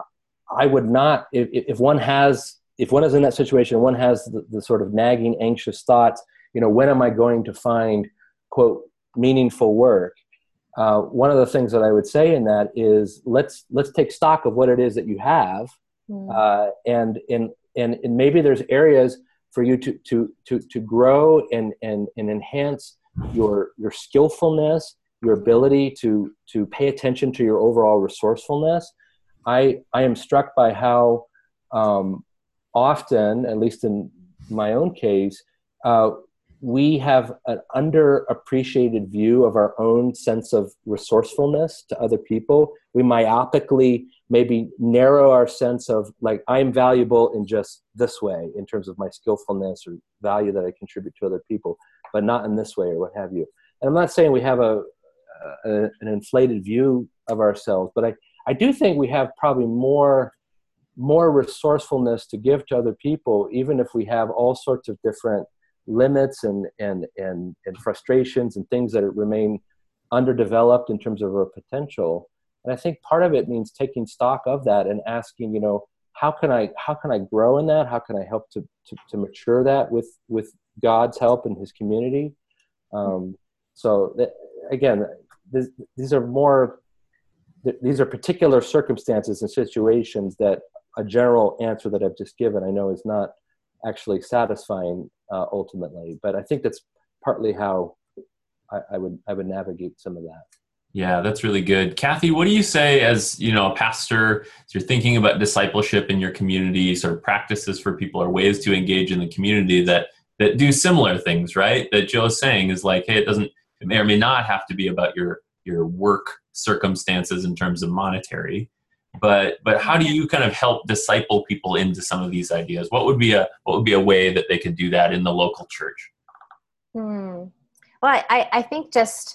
I would not if if one has if one is in that situation, one has the, the sort of nagging, anxious thoughts. You know, when am I going to find quote meaningful work? Uh, one of the things that I would say in that is let's let's take stock of what it is that you have, mm. uh, and in and, and maybe there's areas for you to to to to grow and and and enhance your your skillfulness, your ability to to pay attention to your overall resourcefulness. I I am struck by how um, often, at least in my own case, uh, we have an underappreciated view of our own sense of resourcefulness to other people. We myopically maybe narrow our sense of like, I'm valuable in just this way in terms of my skillfulness or value that I contribute to other people, but not in this way or what have you. And I'm not saying we have a, a an inflated view of ourselves, but I, I do think we have probably more more resourcefulness to give to other people, even if we have all sorts of different limits and and and, and frustrations and things that remain underdeveloped in terms of our potential. And I think part of it means taking stock of that and asking, you know, how can I how can I grow in that? How can I help to to, to mature that with with God's help and His community? Um, so that, again, this, these are more these are particular circumstances and situations that a general answer that I've just given, I know, is not actually satisfying uh, ultimately. But I think that's partly how I, I would I would navigate some of that. Yeah, that's really good. Kathy, what do you say as, you know, a pastor, as you're thinking about discipleship in your community, sort of practices for people or ways to engage in the community that that do similar things, right? That Joe's saying is like, hey, it doesn't, it may or may not have to be about your your work circumstances in terms of monetary, but but how do you kind of help disciple people into some of these ideas? What would be a what would be a way that they could do that in the local church? Hmm. Well, I, I think just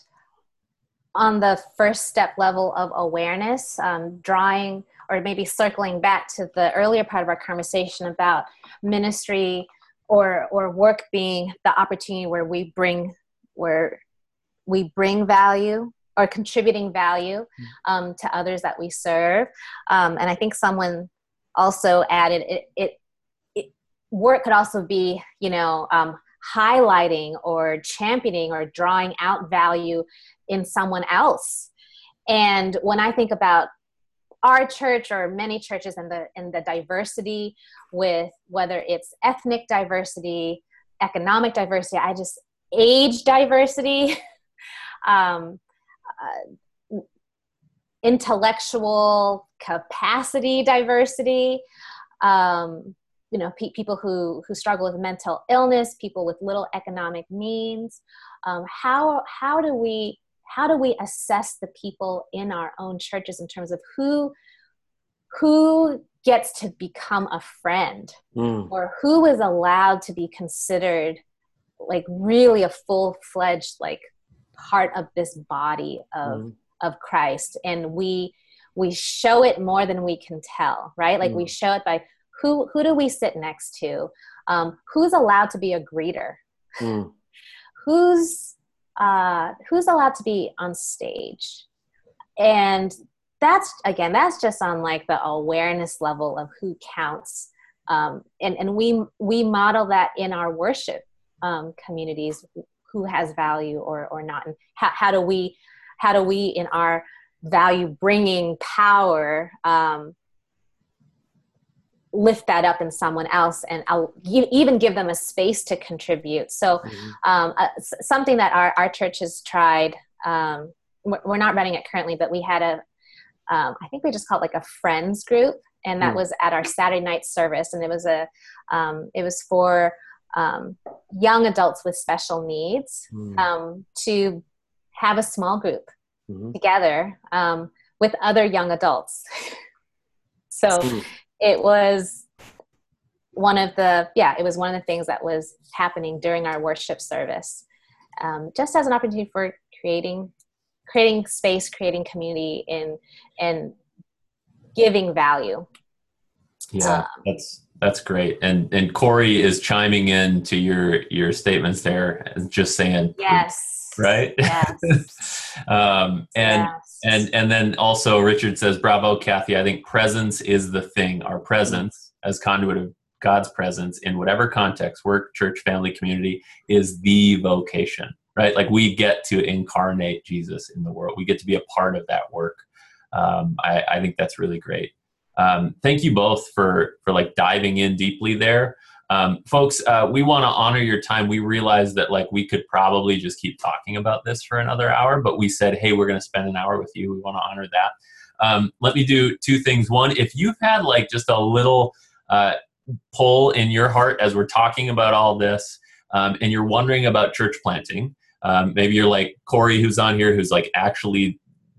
on the first step level of awareness, um, drawing or maybe circling back to the earlier part of our conversation about ministry or or work being the opportunity where we bring where we bring value or contributing value um, to others that we serve. Um, and I think someone also added it, it, it work could also be, you know, um, highlighting or championing or drawing out value in someone else. And when I think about our church or many churches and the and the diversity with whether it's ethnic diversity, economic diversity, I just age diversity, um, uh, intellectual capacity diversity, um, you know, pe- people who, who struggle with mental illness, people with little economic means. Um, how how do we how do we assess the people in our own churches in terms of who who gets to become a friend mm. or who is allowed to be considered like really a full-fledged like part of this body of mm. of Christ, and we we show it more than we can tell, right? Like mm. we show it by who who do we sit next to, um, who's allowed to be a greeter, mm. who's uh, who's allowed to be on stage, and that's again that's just on like the awareness level of who counts, um, and and we we model that in our worship um, communities. Who has value or or not, and how, how do we how do we in our value bringing power um, lift that up in someone else, and I'll even give them a space to contribute. So mm-hmm. um, uh, something that our, our church has tried, um, we're not running it currently, but we had a um, I think we just called it like a friends group, and that mm. was at our Saturday night service, and it was a um, it was for Um, young adults with special needs mm. um, to have a small group mm-hmm. together um, with other young adults. So mm. it was one of the, yeah, it was one of the things that was happening during our worship service, um, just as an opportunity for creating, creating space, creating community, and, and giving value. Yeah, um, that's, That's great. And and Corey is chiming in to your, your statements there, just saying, yes, right? Yes. um, and, yes. and, and then also Richard says, bravo, Kathy. I think presence is the thing. Our presence as conduit of God's presence in whatever context, work, church, family, community, is the vocation, right? Like we get to incarnate Jesus in the world. We get to be a part of that work. Um, I, I think that's really great. Um, thank you both for, for like diving in deeply there. Um, folks, uh, we want to honor your time. We realized that like we could probably just keep talking about this for another hour, but we said, hey, we're going to spend an hour with you. We want to honor that. Um, let me do two things. One, if you've had like just a little uh, pull in your heart as we're talking about all this, um, and you're wondering about church planting, um, maybe you're like Corey, who's on here, who's like actually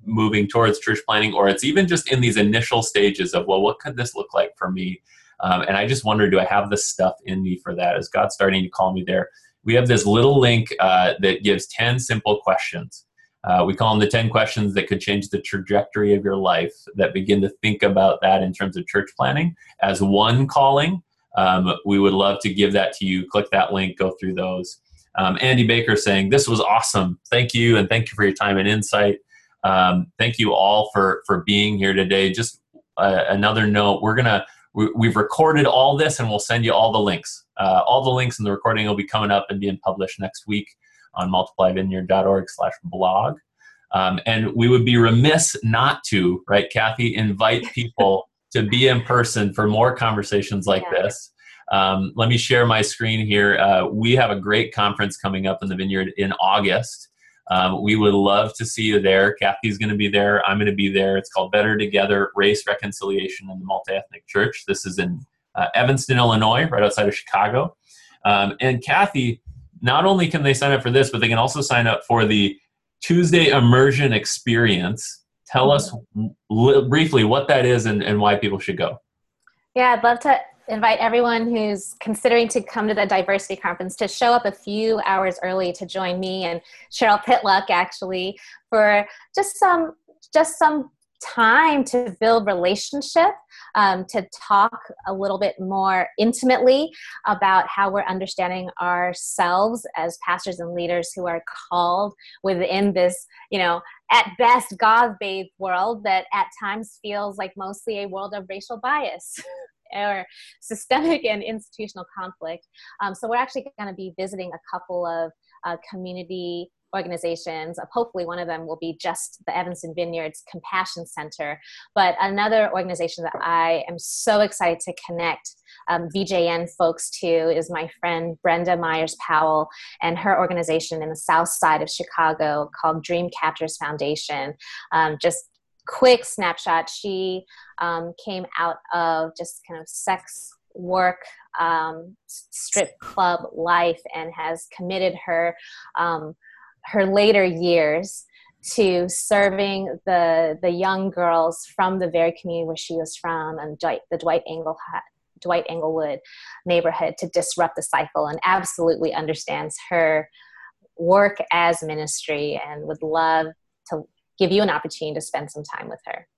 moving towards church planting, or it's even just in these initial stages of, well, what could this look like for me? Um, and I just wonder, do I have the stuff in me for that? Is God starting to call me there? We have this little link uh, that gives ten simple questions. Uh, we call them the ten questions that could change the trajectory of your life, that begin to think about that in terms of church planning as one calling. Um, we would love to give that to you. Click that link, go through those. Um, Andy Baker saying, this was awesome. Thank you, and thank you for your time and insight. Um, thank you all for, for being here today. Just uh, another note, we're going to, we, we've recorded all this, and we'll send you all the links. Uh, all the links in the recording will be coming up and being published next week on multiplyvineyard.org slash blog. Um, and we would be remiss not to, right, Kathy, invite people to be in person for more conversations like yeah. this. Um, let me share my screen here. Uh, we have a great conference coming up in the Vineyard in August. Um, we would love to see you there. Kathy's going to be there. I'm going to be there. It's called Better Together, Race, Reconciliation, and the Multi-Ethnic Church. This is in uh, Evanston, Illinois, right outside of Chicago. Um, and Kathy, not only can they sign up for this, but they can also sign up for the Tuesday Immersion Experience. Tell us li- briefly what that is and, and why people should go. Yeah, I'd love to invite everyone who's considering to come to the diversity conference to show up a few hours early to join me and Cheryl Pitluck, actually, for just some just some time to build relationship, um, to talk a little bit more intimately about how we're understanding ourselves as pastors and leaders who are called within this, you know, at best God-bathed world that at times feels like mostly a world of racial bias or systemic and institutional conflict. Um, so we're actually going to be visiting a couple of uh, community organizations. Uh, hopefully one of them will be just the Evanston Vineyards Compassion Center. But another organization that I am so excited to connect um, V J N folks to is my friend Brenda Myers-Powell and her organization in the south side of Chicago called Dream Captors Foundation. Um, just quick snapshot, she um, came out of just kind of sex work, um, strip club life, and has committed her um, her later years to serving the the young girls from the very community where she was from, and Dwight, the Dwight Engel Dwight Englewood neighborhood, to disrupt the cycle, and absolutely understands her work as ministry, and would love to give you an opportunity to spend some time with her.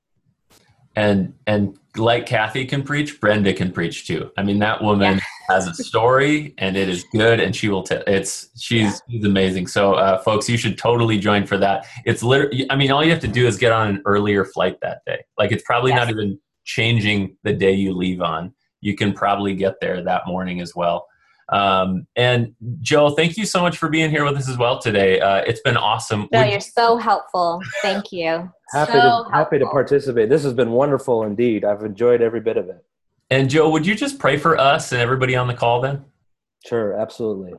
And and like Kathy can preach, Brenda can preach too. I mean, that woman yeah. has a story, and it is good, and she will tell. It's she's, yeah. she's amazing. So, uh, folks, you should totally join for that. It's literally, I mean, all you have to do is get on an earlier flight that day. Like, it's probably yes. not even changing the day you leave on. You can probably get there that morning as well. Um, and Joe, thank you so much for being here with us as well today. Uh, it's been awesome. No, Would you're so helpful. Thank you. Happy so to happy to participate. This has been wonderful indeed. I've enjoyed every bit of it. And Joe, would you just pray for us and everybody on the call then? Sure, absolutely.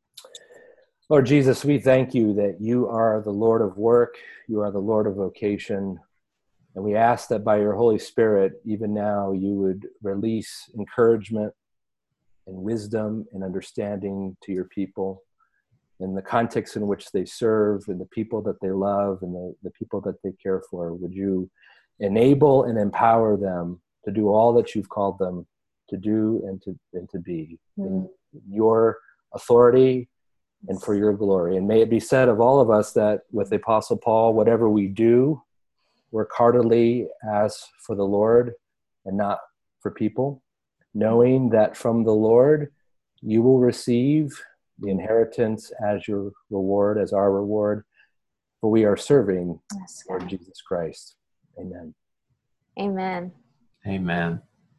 Lord Jesus, we thank you that you are the Lord of work. You are the Lord of vocation. And we ask that by your Holy Spirit, even now, you would release encouragement and wisdom and understanding to your people in the context in which they serve, and the people that they love, and the, the people that they care for. Would you enable and empower them to do all that you've called them to do and to and to be mm-hmm. in your authority and for your glory. And may it be said of all of us that with the Apostle Paul, whatever we do, work heartily as for the Lord and not for people, knowing that from the Lord you will receive the inheritance as your reward, as our reward, for we are serving yes, Lord Jesus Christ. Amen. Amen. Amen.